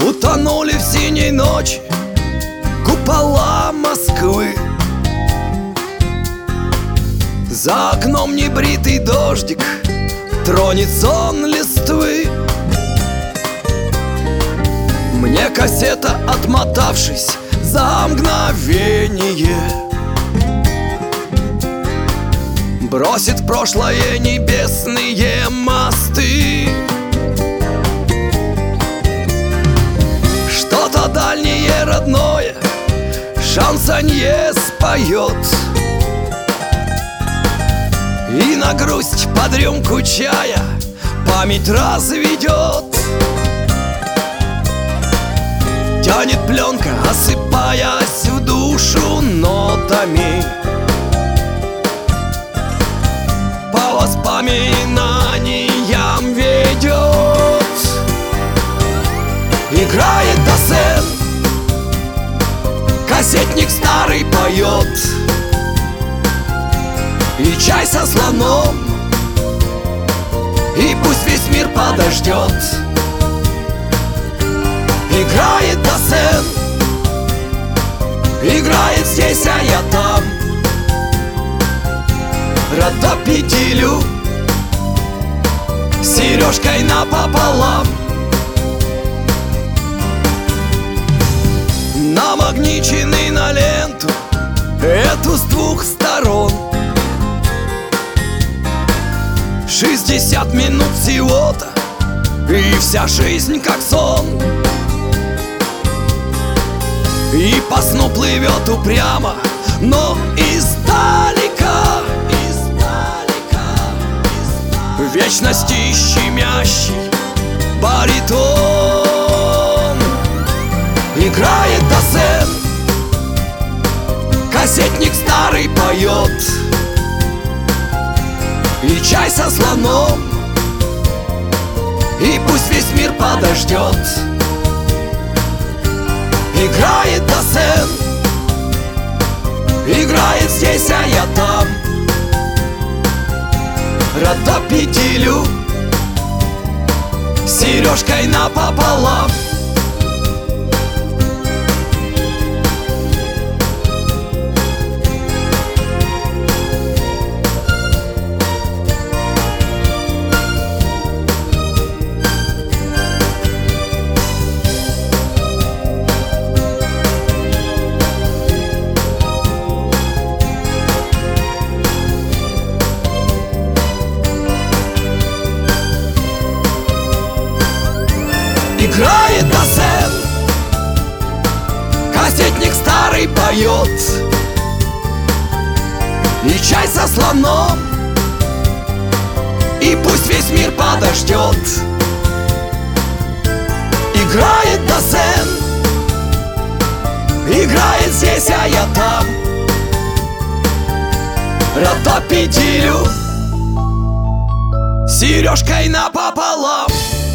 Утонули в синей ночи купола Москвы. За окном небритый дождик тронет сон листвы. Мне кассета, отмотавшись за мгновение, бросит в прошлое небесные мосты. Что-то дальнее родное шансонье споет, и на грусть под рюмку чая память разведет. Тянет пленка, осыпаясь в душу нотами, по воспоминаниям ведет. Играет Досен, кассетник старый поет, и чай со слоном, и пусть весь мир подождет. Играет Досен, играет здесь, а я там. Ротопедилю с сережкой напополам. Намагниченный на ленту эту с двух сторон. 60 минут всего-то, и вся жизнь как сон. И по сну плывет упрямо, но издалека, в вечности щемящий баритон. Играет Досен, кассетник старый поет, и чай со слоном, и пусть весь мир подождет. Играет Досен, играет здесь, а я там. Ротопедилю с сережкой напополам. Играет Досен, кассетник старый поет, и чай со слоном, и пусть весь мир подождет. Играет Досен, играет здесь, а я там. Ротопедилю с сережкой напополам.